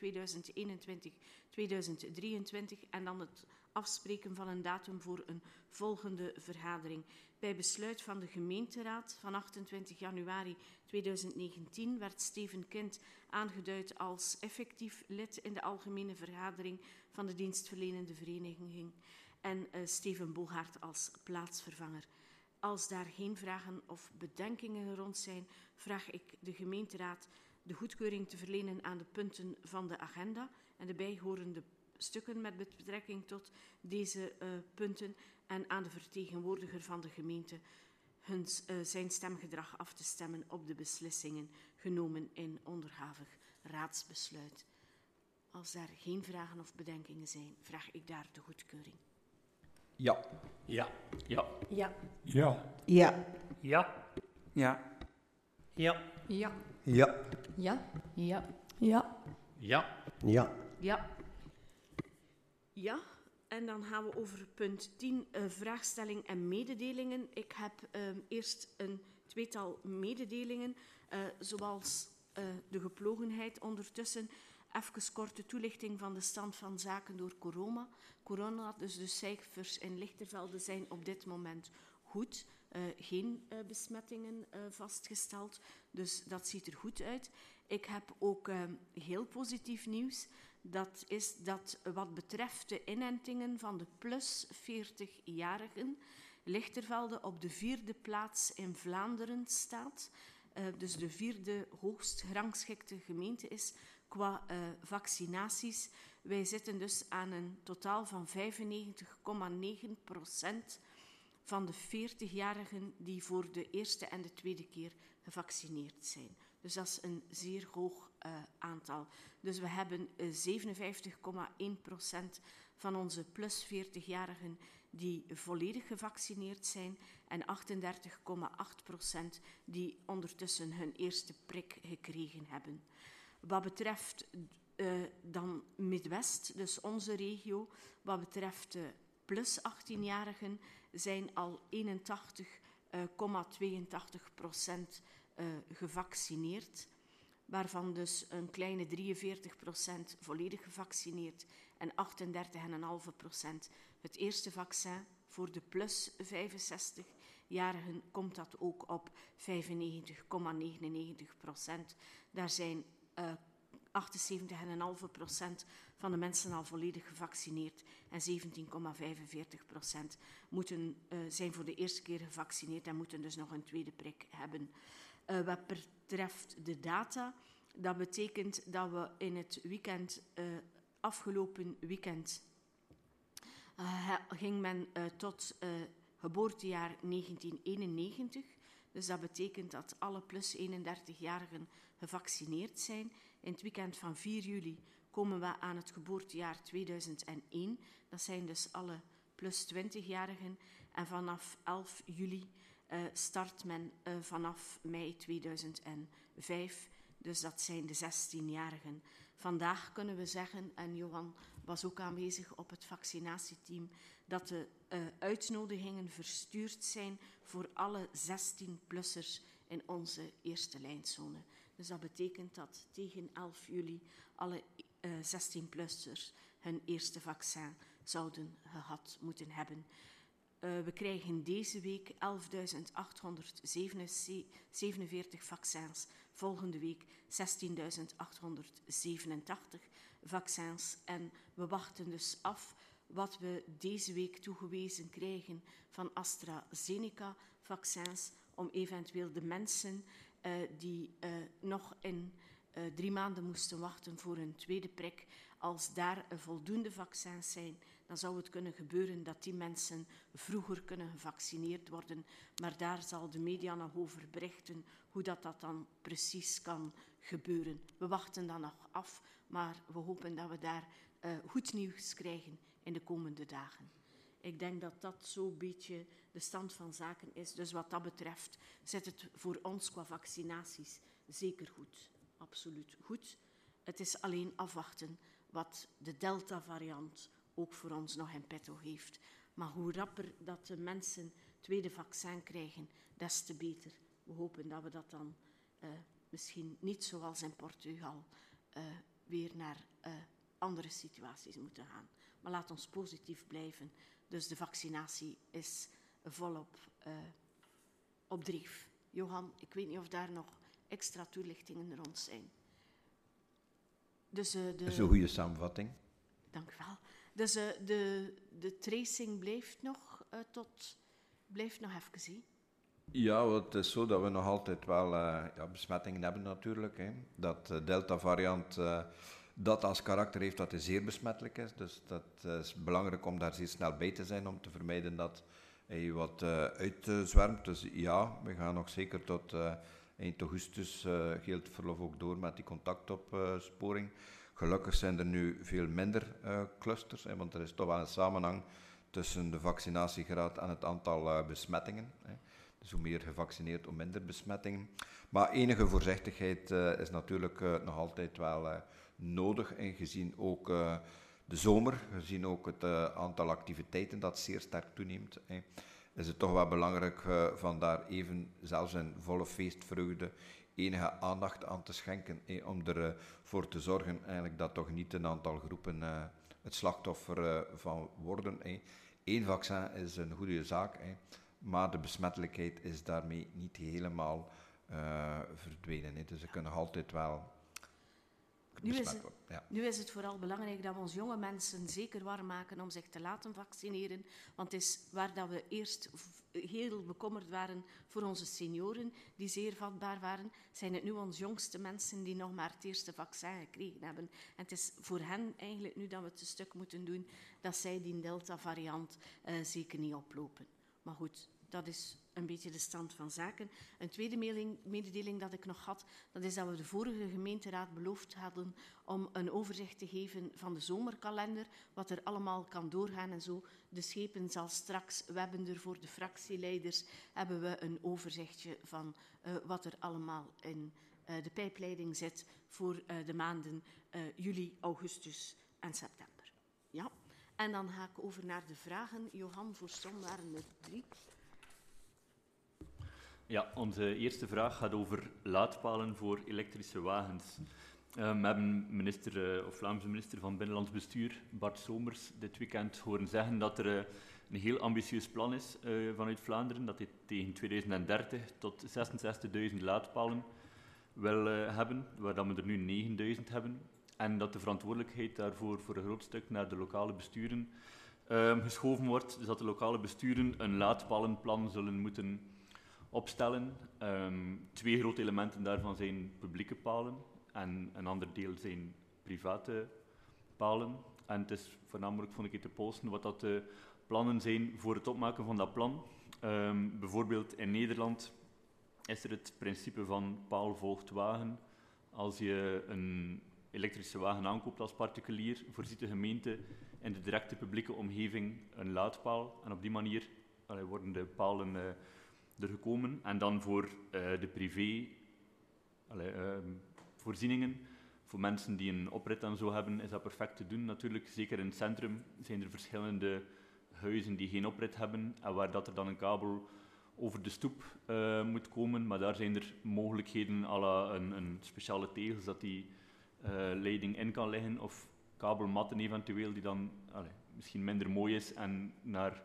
2021-2023 en dan het afspreken van een datum voor een volgende vergadering. Bij besluit van de gemeenteraad van 28 januari 2019 werd Steven Kind aangeduid als effectief lid in de algemene vergadering van de dienstverlenende vereniging en Steven Bogaert als plaatsvervanger. Als daar geen vragen of bedenkingen rond zijn, vraag ik de gemeenteraad de goedkeuring te verlenen aan de punten van de agenda en de bijhorende stukken met betrekking tot deze punten en aan de vertegenwoordiger van de gemeente zijn stemgedrag af te stemmen op de beslissingen genomen in onderhavig raadsbesluit. Als daar geen vragen of bedenkingen zijn, vraag ik daar de goedkeuring. Ja. Ja. Ja. Ja. Ja. Ja. Ja. Ja. Ja. Ja. Ja. Ja. Ja. Ja. Ja. Ja. Ja. Ja, en dan gaan we over punt 10, vraagstelling en mededelingen. Ik heb eerst een tweetal mededelingen, zoals de geplogenheid ondertussen. Even korte toelichting van de stand van zaken door corona. Dus de cijfers in Lichtervelde zijn op dit moment goed. Geen besmettingen vastgesteld, dus dat ziet er goed uit. Ik heb ook heel positief nieuws. Dat is dat wat betreft de inentingen van de plus 40-jarigen Lichtervelde op de 4e plaats in Vlaanderen staat. Dus de 4e hoogst gerangschikte gemeente is qua vaccinaties. Wij zitten dus aan een totaal van 95,9% van de 40-jarigen die voor de eerste en de tweede keer gevaccineerd zijn. Dus dat is een zeer hoog aantal. Dus we hebben 57,1% van onze plus 40-jarigen die volledig gevaccineerd zijn en 38,8% die ondertussen hun eerste prik gekregen hebben. Wat betreft dan Midwest, dus onze regio, wat betreft plus 18-jarigen zijn al 81,82% gevaccineerd, waarvan dus een kleine 43% volledig gevaccineerd en 38,5% het eerste vaccin. Voor de plus 65-jarigen komt dat ook op 95,99%. Daar zijn 78,5% van de mensen al volledig gevaccineerd en 17,45% zijn voor de eerste keer gevaccineerd en moeten dus nog een tweede prik hebben. Wat betreft de data, dat betekent dat we in het weekend, afgelopen weekend, ging men tot geboortejaar 1991. Dus dat betekent dat alle plus 31-jarigen gevaccineerd zijn. In het weekend van 4 juli komen we aan het geboortejaar 2001. Dat zijn dus alle plus 20-jarigen. En vanaf 11 juli start men vanaf mei 2005. Dus dat zijn de 16-jarigen. Vandaag kunnen we zeggen, en Johan was ook aanwezig op het vaccinatieteam, dat de uitnodigingen verstuurd zijn voor alle 16-plussers in onze eerste lijnzone. Dus dat betekent dat tegen 11 juli alle 16-plussers hun eerste vaccin zouden gehad moeten hebben. We krijgen deze week 11.847 vaccins. Volgende week 16.887 vaccins. En we wachten dus af wat we deze week toegewezen krijgen van AstraZeneca-vaccins, om eventueel de mensen die nog in 3 maanden moesten wachten voor hun tweede prik, als daar voldoende vaccins zijn, dan zou het kunnen gebeuren dat die mensen vroeger kunnen gevaccineerd worden. Maar daar zal de media nog over berichten hoe dat dan precies kan gebeuren. We wachten dan nog af, maar we hopen dat we daar goed nieuws krijgen in de komende dagen. Ik denk dat dat zo'n beetje de stand van zaken is. Dus wat dat betreft zit het voor ons qua vaccinaties zeker goed. Absoluut goed. Het is alleen afwachten wat de Delta-variant ook voor ons nog in petto heeft. Maar hoe rapper dat de mensen tweede vaccin krijgen, des te beter. We hopen dat we dat dan misschien niet zoals in Portugal weer naar andere situaties moeten gaan. Maar laat ons positief blijven. Dus de vaccinatie is volop op dreef. Johan, ik weet niet of daar nog extra toelichtingen rond zijn. Dus, Dat is een goede samenvatting. Dank u wel. Dus de tracing blijft nog even zien. Ja, het is zo dat we nog altijd wel besmettingen hebben natuurlijk. Hè. Dat de Delta-variant dat als karakter heeft dat hij zeer besmettelijk is. Dus dat is belangrijk om daar zeer snel bij te zijn om te vermijden dat hij wat uitzwermt. Dus ja, we gaan nog zeker tot eind augustus geldt het verlof ook door met die contactopsporing. Gelukkig zijn er nu veel minder clusters, want er is toch wel een samenhang tussen de vaccinatiegraad en het aantal besmettingen. Dus hoe meer gevaccineerd, hoe minder besmettingen. Maar enige voorzichtigheid is natuurlijk nog altijd wel nodig. En gezien ook de zomer, gezien ook het aantal activiteiten dat zeer sterk toeneemt, is het toch wel belangrijk van daar even, zelfs in volle feestvreugde, enige aandacht aan te schenken. Om ervoor te zorgen eigenlijk dat toch niet een aantal groepen het slachtoffer van worden. Eén vaccin is een goede zaak. Maar de besmettelijkheid is daarmee niet helemaal verdwenen. Dus ze kunnen altijd wel besmet worden. Ja. Nu is het vooral belangrijk dat we ons jonge mensen zeker warm maken om zich te laten vaccineren. Want het is waar dat we eerst heel bekommerd waren voor onze senioren, die zeer vatbaar waren, zijn het nu onze jongste mensen die nog maar het eerste vaccin gekregen hebben. En het is voor hen eigenlijk nu dat we het een stuk moeten doen, dat zij die Delta-variant zeker niet oplopen. Maar goed, dat is een beetje de stand van zaken. Een tweede mededeling dat ik nog had, dat is dat we de vorige gemeenteraad beloofd hadden om een overzicht te geven van de zomerkalender, wat er allemaal kan doorgaan en zo. De schepen zal straks, we hebben er voor de fractieleiders, hebben we een overzichtje van wat er allemaal in de pijpleiding zit voor de maanden juli, augustus en september. Ja. En dan ga ik over naar de vragen. Johan, voor Som waren er 3. Ja, onze eerste vraag gaat over laadpalen voor elektrische wagens. We hebben Vlaamse minister van Binnenlands Bestuur, Bart Somers, dit weekend horen zeggen dat er een heel ambitieus plan is vanuit Vlaanderen, dat dit tegen 2030 tot 66.000 laadpalen wil hebben, waar dat we er nu 9.000 hebben. En dat de verantwoordelijkheid daarvoor voor een groot stuk naar de lokale besturen geschoven wordt. Dus dat de lokale besturen een laadpalenplan zullen moeten opstellen. 2 grote elementen daarvan zijn publieke palen en een ander deel zijn private palen. En het is voornamelijk, vond ik, te polsen wat dat de plannen zijn voor het opmaken van dat plan. Bijvoorbeeld in Nederland is er het principe van paal volgt wagen. Als je een elektrische wagen aankoopt als particulier, voorziet de gemeente in de directe publieke omgeving een laadpaal. En op die manier worden de palen er gekomen. En dan voor de privé voorzieningen, voor mensen die een oprit en zo hebben, is dat perfect te doen. Natuurlijk, zeker in het centrum zijn er verschillende huizen die geen oprit hebben en waar dat er dan een kabel over de stoep moet komen. Maar daar zijn er mogelijkheden à la een speciale tegels dat die leiding in kan liggen of kabelmatten eventueel die dan misschien minder mooi is en naar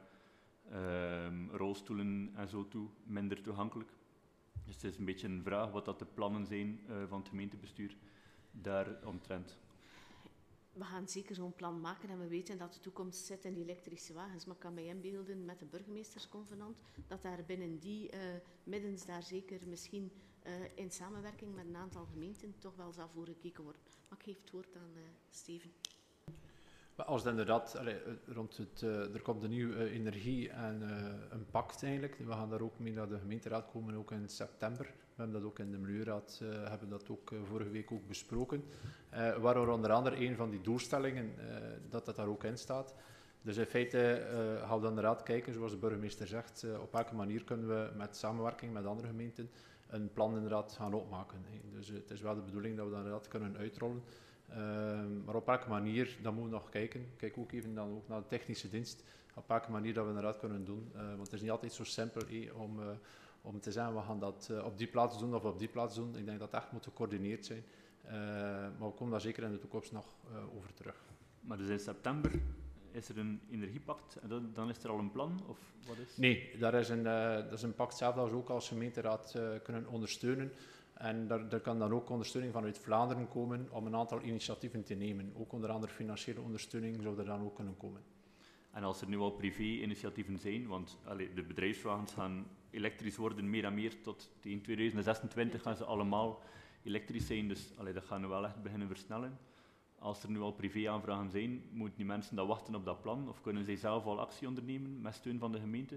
rolstoelen en zo toe minder toegankelijk. Dus het is een beetje een vraag wat dat de plannen zijn van het gemeentebestuur daaromtrent. We gaan zeker zo'n plan maken en we weten dat de toekomst zit in die elektrische wagens. Maar ik kan mij inbeelden met de burgemeestersconvenant dat daar binnen die middens daar zeker misschien in samenwerking met een aantal gemeenten toch wel zal voor gekeken worden. Maar ik geef het woord aan Steven. Als het inderdaad, rond het, er komt een nieuwe energie en een pact eigenlijk. We gaan daar ook mee naar de gemeenteraad komen, ook in september. We hebben dat ook in de Milieuraad, hebben dat ook vorige week ook besproken. Waar onder andere een van die doelstellingen, dat daar ook in staat. Dus in feite gaan we dan inderdaad kijken, zoals de burgemeester zegt, op welke manier kunnen we met samenwerking met andere gemeenten een plan inderdaad gaan opmaken. Dus het is wel de bedoeling dat we dat inderdaad kunnen uitrollen. Maar op welke manier, dat moeten we nog kijken. Kijk ook even dan ook naar de technische dienst. Op welke manier dat we inderdaad kunnen doen. Want het is niet altijd zo simpel om te zeggen, we gaan dat op die plaats doen of op die plaats doen. Ik denk dat het echt moet gecoördineerd zijn. Maar we komen daar zeker in de toekomst nog over terug. Maar dus in september is er een energiepact en dan is er al een plan? Of wat is? Nee, dat is een pact zelf dat we ook als gemeenteraad kunnen ondersteunen. En daar kan dan ook ondersteuning vanuit Vlaanderen komen om een aantal initiatieven te nemen. Ook onder andere financiële ondersteuning zou er dan ook kunnen komen. En als er nu al privé-initiatieven zijn, want de bedrijfswagens gaan elektrisch worden meer en meer, tot in 2026 gaan ze allemaal elektrisch zijn, dus dat gaan we wel echt beginnen versnellen. Als er nu al privé-aanvragen zijn, moeten die mensen dan wachten op dat plan, of kunnen zij zelf al actie ondernemen met steun van de gemeente?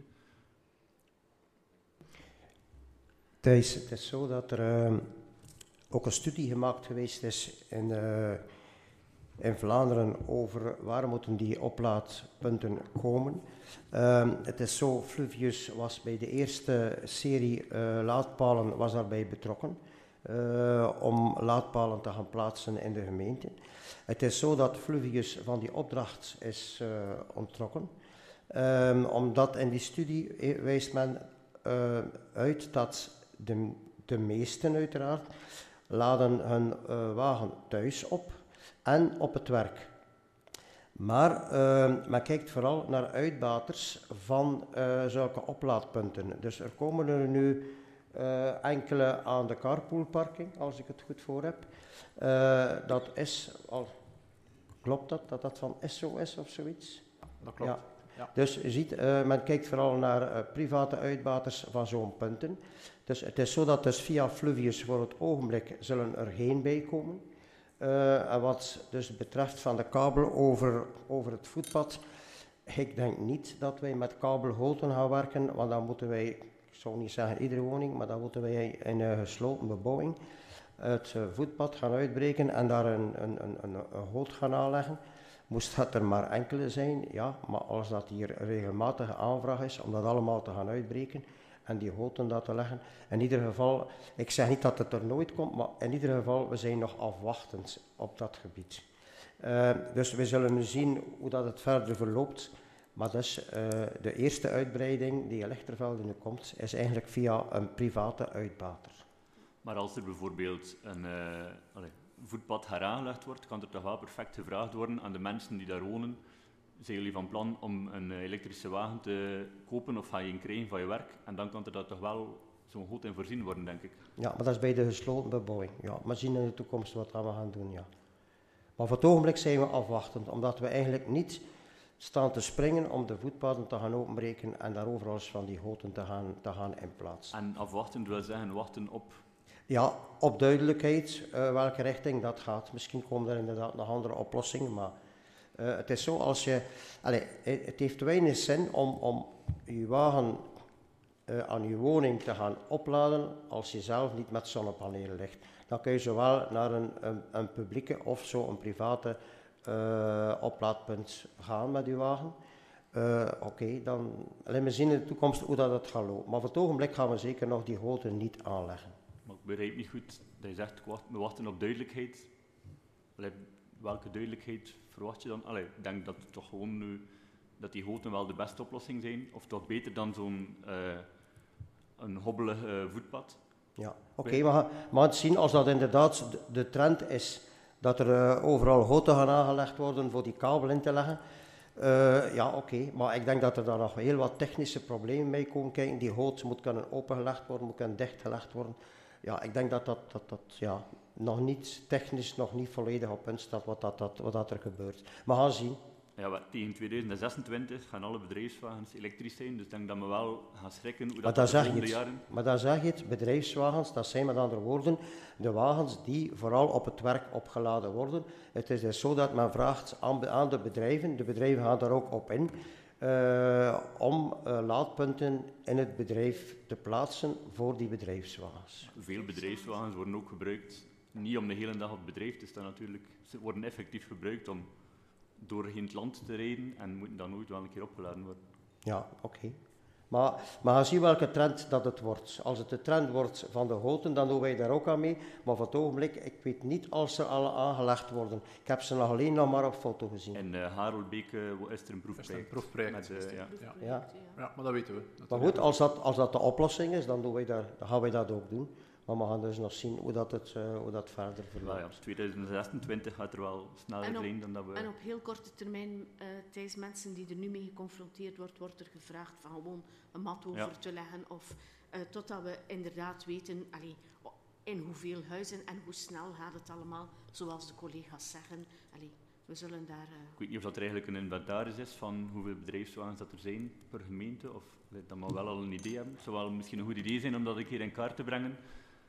Het is zo dat er ook een studie gemaakt geweest is in Vlaanderen over waar moeten die oplaadpunten komen. Het is zo, Fluvius was bij de eerste serie laadpalen was daarbij betrokken om laadpalen te gaan plaatsen in de gemeente. Het is zo dat Fluvius van die opdracht is onttrokken, omdat in die studie wijst men uit dat de meesten uiteraard laden hun wagen thuis op en op het werk. Maar men kijkt vooral naar uitbaters van zulke oplaadpunten. Dus er komen er nu enkele aan de carpoolparking, als ik het goed voor heb. Dat is, klopt dat van SOS of zoiets? Dat klopt. Ja. Ja. Dus je ziet, men kijkt vooral naar private uitbaters van zo'n punten. Dus het is zo dat dus via Fluvius voor het ogenblik zullen er geen bij komen. En wat dus betreft van de kabel over het voetpad, ik denk niet dat wij met kabelholten gaan werken, want dan moeten wij, ik zou niet zeggen iedere woning, maar dan moeten wij in een gesloten bebouwing het voetpad gaan uitbreken en daar een holt gaan aanleggen. Moest dat er maar enkele zijn, ja, maar als dat hier een regelmatige aanvraag is om dat allemaal te gaan uitbreken en die houten dat te leggen, in ieder geval, ik zeg niet dat het er nooit komt, maar in ieder geval, we zijn nog afwachtend op dat gebied. Dus we zullen nu zien hoe dat het verder verloopt, maar dus de eerste uitbreiding die in Lichtervelde nu komt, is eigenlijk via een private uitbater. Maar als er bijvoorbeeld een voetpad heraangelegd wordt, kan er toch wel perfect gevraagd worden aan de mensen die daar wonen. Zijn jullie van plan om een elektrische wagen te kopen of ga je een krijgen van je werk? En dan kan er dat toch wel zo goed in voorzien worden, denk ik. Ja, maar dat is bij de gesloten bebouwing. Ja, maar zien in de toekomst wat we gaan doen, ja. Maar voor het ogenblik zijn we afwachtend, omdat we eigenlijk niet staan te springen om de voetpaden te gaan openbreken en daar overal van die houten te gaan inplaatsen. En afwachtend wil zeggen wachten op? Ja, op duidelijkheid welke richting dat gaat. Misschien komen er inderdaad nog andere oplossingen, maar het is zo als je... het heeft weinig zin om je wagen aan je woning te gaan opladen als je zelf niet met zonnepanelen ligt. Dan kun je zowel naar een publieke of zo een private oplaadpunt gaan met je wagen. Oké, dan laten we zien in de toekomst hoe dat gaat lopen. Maar voor het ogenblik gaan we zeker nog die goten niet aanleggen. Maar ik begrijp niet goed dat je zegt, we wachten op duidelijkheid. Allee, welke duidelijkheid verwacht je dan? Allee, ik denk dat het toch gewoon nu, dat die goten wel de beste oplossing zijn. Of toch beter dan zo'n een hobbelig voetpad. Ja, oké, maar het zien als dat inderdaad de trend is dat er overal goten gaan aangelegd worden voor die kabel in te leggen. Ja, oké, maar ik denk dat er daar nog heel wat technische problemen mee komen kijken. Die goot moet kunnen opengelegd worden, moet kunnen dichtgelegd worden. Ja, ik denk dat ja, nog niet technisch, nog niet volledig op punt staat wat dat er gebeurt. Maar we gaan zien. Ja, tegen 2026 gaan alle bedrijfswagens elektrisch zijn, dus ik denk dat we wel gaan schrikken hoe dat de volgende jaren... Maar daar zeg je het, bedrijfswagens, dat zijn met andere woorden de wagens die vooral op het werk opgeladen worden. Het is dus zo dat men vraagt aan de bedrijven gaan daar ook op in, om laadpunten in het bedrijf te plaatsen voor die bedrijfswagens. Veel bedrijfswagens worden ook gebruikt, niet om de hele dag op het bedrijf te staan natuurlijk, ze worden effectief gebruikt om doorheen het land te rijden en moeten dan nooit wel een keer opgeladen worden. Ja, oké. Maar zie welke trend dat het wordt. Als het de trend wordt van de goten, dan doen wij daar ook aan mee. Maar voor het ogenblik, ik weet niet als ze alle aangelegd worden. Ik heb ze nog alleen nog maar op foto gezien. In Harelbeek is er een proefproject. Een proefproject. Ja, maar dat weten we. Maar goed, als dat de oplossing is, dan gaan wij dat ook doen. Maar we gaan dus nog zien hoe dat verder verloopt. Ja, 2026 gaat er wel sneller zijn dan dat we... En op heel korte termijn, tijdens mensen die er nu mee geconfronteerd wordt er gevraagd van gewoon een mat over te leggen. Of totdat we inderdaad weten in hoeveel huizen en hoe snel gaat het allemaal, zoals de collega's zeggen. We zullen daar... Ik weet niet of dat er eigenlijk een inventaris is van hoeveel bedrijfswagens dat er zijn per gemeente, of dat we wel al een idee hebben. Het zou wel misschien een goed idee zijn om dat een keer in kaart te brengen.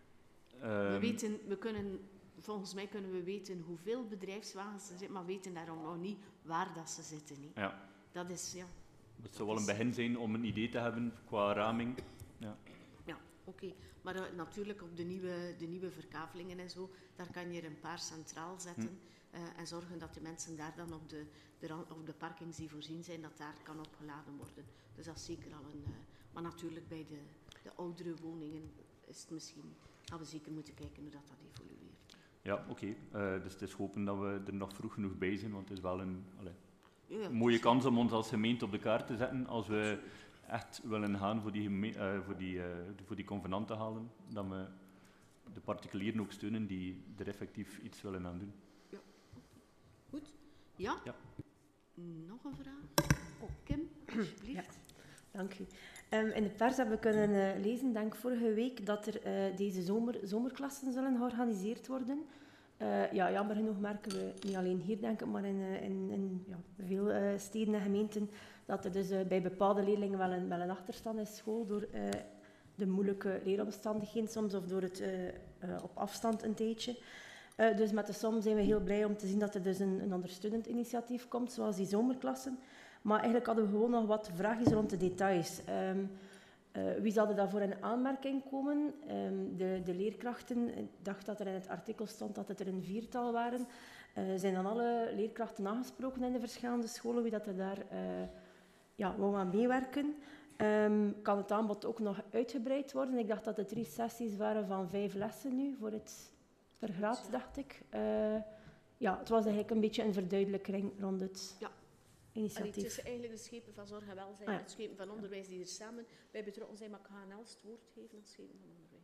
Volgens mij kunnen we weten hoeveel bedrijfswagens er zitten, maar we weten daarom nog niet waar dat ze zitten. Ja. Dat is, Het zou wel een begin zijn om een idee te hebben qua raming. Ja, oké. Maar natuurlijk op de nieuwe verkavelingen en zo, daar kan je er een paar centraal zetten en zorgen dat de mensen daar dan op de parkings die voorzien zijn, dat daar kan opgeladen worden. Dus dat is zeker al een... maar natuurlijk bij de oudere woningen is het misschien... gaan we zeker moeten kijken hoe dat evolueert. Ja, oké. Dus het is hopen dat we er nog vroeg genoeg bij zijn, want het is wel een mooie kans om ons als gemeente op de kaart te zetten als we echt willen gaan voor die convenant te halen, dat we de particulieren ook steunen die er effectief iets willen aan doen. Ja. Goed. Ja? Nog een vraag? Kim, alsjeblieft. Ja. Dank u. In de pers hebben we kunnen lezen, denk vorige week, dat er deze zomerklassen zullen georganiseerd worden. Jammer genoeg merken we, niet alleen hier denk ik, maar in veel steden en gemeenten, dat er dus bij bepaalde leerlingen wel een achterstand is school door de moeilijke leeromstandigheden soms of door het op afstand een tijdje. Dus met de SOM zijn we heel blij om te zien dat er dus een ondersteunend initiatief komt, zoals die zomerklassen. Maar eigenlijk hadden we gewoon nog wat vraagjes rond de details. Wie zal er daarvoor in aanmerking komen? De leerkrachten, ik dacht dat er in het artikel stond dat het er een 4-tal waren. Zijn dan alle leerkrachten aangesproken in de verschillende scholen, wie dat er daar wou aan meewerken? Kan het aanbod ook nog uitgebreid worden? Ik dacht dat het 3 sessies waren van 5 lessen nu, per graad, dacht ik. Het was eigenlijk een beetje een verduidelijking rond het... initiatief. Het is eigenlijk de schepen van zorg en welzijn en de schepen van onderwijs die er samen bij betrokken zijn, maar ik ga aan Els het woord geven als schepen van onderwijs.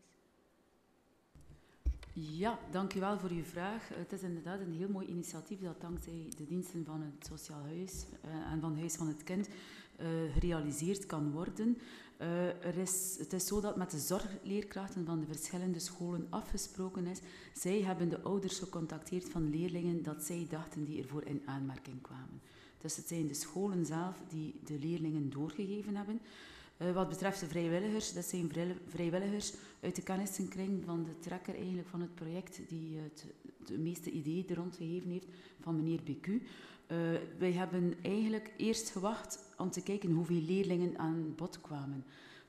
Ja, dank u wel voor uw vraag. Het is inderdaad een heel mooi initiatief dat dankzij de diensten van het Sociaal Huis en van Huis van het Kind gerealiseerd kan worden. Het is zo dat met de zorgleerkrachten van de verschillende scholen afgesproken is. Zij hebben de ouders gecontacteerd van leerlingen dat zij dachten die ervoor in aanmerking kwamen. Dus het zijn de scholen zelf die de leerlingen doorgegeven hebben. Wat betreft de vrijwilligers, dat zijn vrijwilligers uit de kennissenkring van de trekker eigenlijk van het project die het meeste idee er rond gegeven heeft van meneer BQ. Wij hebben eigenlijk eerst gewacht om te kijken hoeveel leerlingen aan bod kwamen.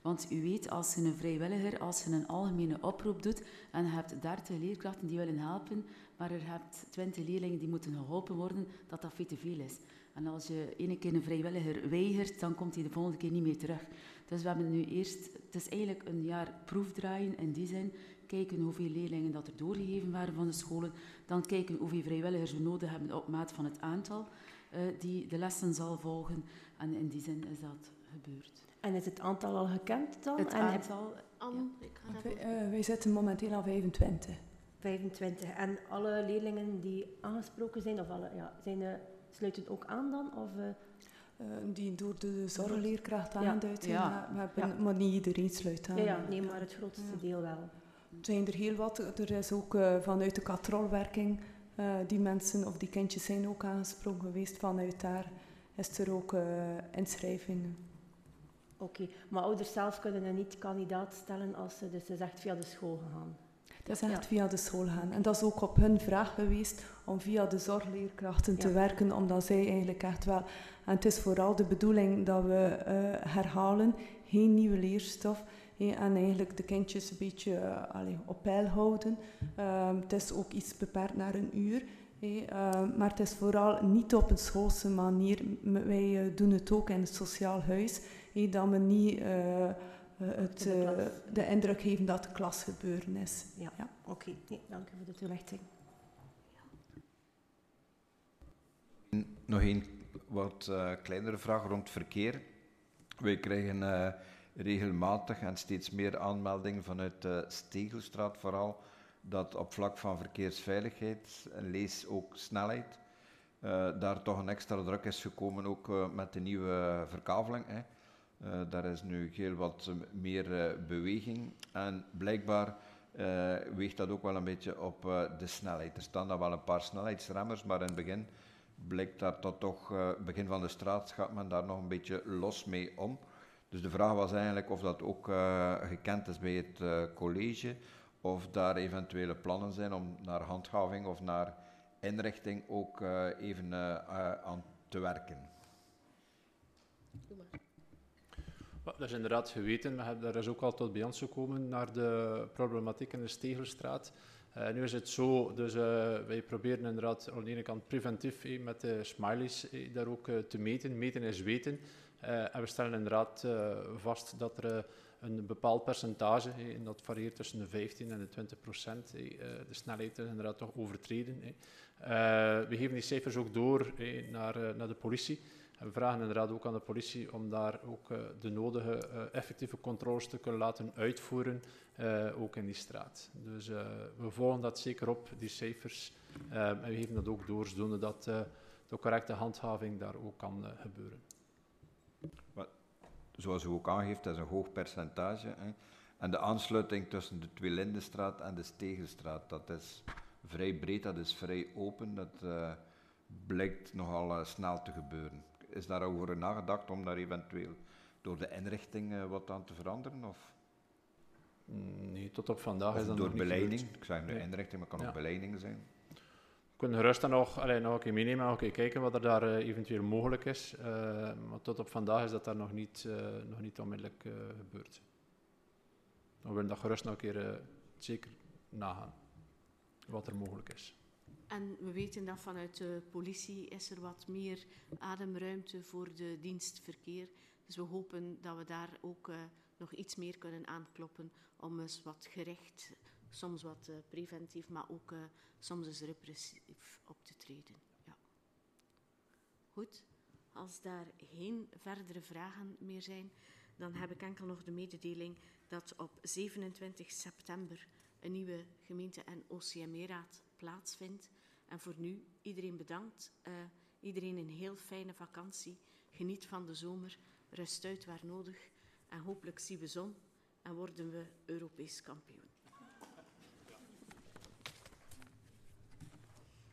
Want u weet, als je een vrijwilliger, als je een algemene oproep doet en je hebt 30 leerkrachten die willen helpen, maar je hebt 20 leerlingen die moeten geholpen worden, dat veel te veel is. En als je ene keer een vrijwilliger weigert, dan komt hij de volgende keer niet meer terug. Dus we hebben nu eerst, het is eigenlijk een jaar proefdraaien in die zin, kijken hoeveel leerlingen dat er doorgegeven waren van de scholen, dan kijken hoeveel vrijwilligers we nodig hebben op maat van het aantal die de lessen zal volgen. En in die zin is dat gebeurd. En is het aantal al gekend dan? Het aantal... Wij zitten momenteel aan 25. 25. En alle leerlingen die aangesproken zijn, of sluiten ook aan dan? Of, die door de zorgleerkracht aangeduid zijn, Ja. maar niet iedereen sluit aan. Ja, nee, maar het grootste deel wel. Er zijn er heel wat. Er is ook vanuit de katrolwerking, die mensen of die kindjes zijn ook aangesproken geweest. Vanuit daar is er ook inschrijvingen. Oké, maar ouders zelf kunnen een niet kandidaat stellen als ze dus echt via de school gaan. Dat is echt via de school gaan. En dat is ook op hun vraag geweest om via de zorgleerkrachten te werken, omdat zij eigenlijk echt wel... En het is vooral de bedoeling dat we herhalen, geen nieuwe leerstof, en eigenlijk de kindjes een beetje op peil houden. Het is ook iets beperkt naar 1 uur. Maar het is vooral niet op een schoolse manier. Wij doen het ook in het sociaal huis, dat we niet... de indruk geven dat de klas gebeuren is. Ja. Oké. Nee, dank u voor de toelichting. Nog een wat kleinere vraag rond verkeer. Wij krijgen regelmatig en steeds meer aanmeldingen vanuit de Stegelstraat vooral, dat op vlak van verkeersveiligheid, en lees ook snelheid, daar toch een extra druk is gekomen, ook met de nieuwe verkaveling. Daar is nu heel wat meer beweging en blijkbaar weegt dat ook wel een beetje op de snelheid. Er staan dan wel een paar snelheidsremmers, maar in het begin blijkt dat toch, begin van de straat gaat men daar nog een beetje los mee om. Dus de vraag was eigenlijk of dat ook gekend is bij het college, of daar eventuele plannen zijn om naar handhaving of naar inrichting ook even aan te werken. Dat is inderdaad geweten. Daar is ook al tot bij ons gekomen naar de problematiek in de Stegelstraat. Nu is het zo, dus wij proberen inderdaad aan de ene kant preventief met de smileys daar ook te meten. Meten is weten. En we stellen inderdaad vast dat er een bepaald percentage, en dat varieert tussen de 15 en de 20%, de snelheid is inderdaad toch overtreden. We geven die cijfers ook door naar de politie. En we vragen inderdaad ook aan de politie om daar ook de nodige effectieve controles te kunnen laten uitvoeren, ook in die straat. Dus we volgen dat zeker op, die cijfers. En we geven dat ook door, zodat dat de correcte handhaving daar ook kan gebeuren. Zoals u ook aangeeft, dat is een hoog percentage. Hè. En de aansluiting tussen de Tweelindenstraat en de Stegelstraat, dat is vrij breed, dat is vrij open. Dat blijkt nogal snel te gebeuren. Is daarover nagedacht om daar eventueel door de inrichting wat aan te veranderen? Of? Nee, tot op vandaag of is dat door nog niet beleiding? gebeurd. Ik zeg nu inrichting, maar kan ook beleiding zijn. We kunnen gerust dan nog een keer meenemen en nog een keer kijken wat er daar eventueel mogelijk is. Maar tot op vandaag is dat daar nog niet onmiddellijk gebeurd. We willen dat gerust nog een keer zeker nagaan, wat er mogelijk is. En we weten dat vanuit de politie is er wat meer ademruimte voor de dienst verkeer. Dus we hopen dat we daar ook nog iets meer kunnen aankloppen om eens wat gericht, soms wat preventief, maar ook soms eens repressief op te treden. Ja. Goed, als daar geen verdere vragen meer zijn, dan heb ik enkel nog de mededeling dat op 27 september een nieuwe gemeente- en OCME-raad plaatsvindt. En voor nu, iedereen bedankt. Iedereen een heel fijne vakantie. Geniet van de zomer. Rust uit waar nodig. En hopelijk zien we zon en worden we Europees kampioen.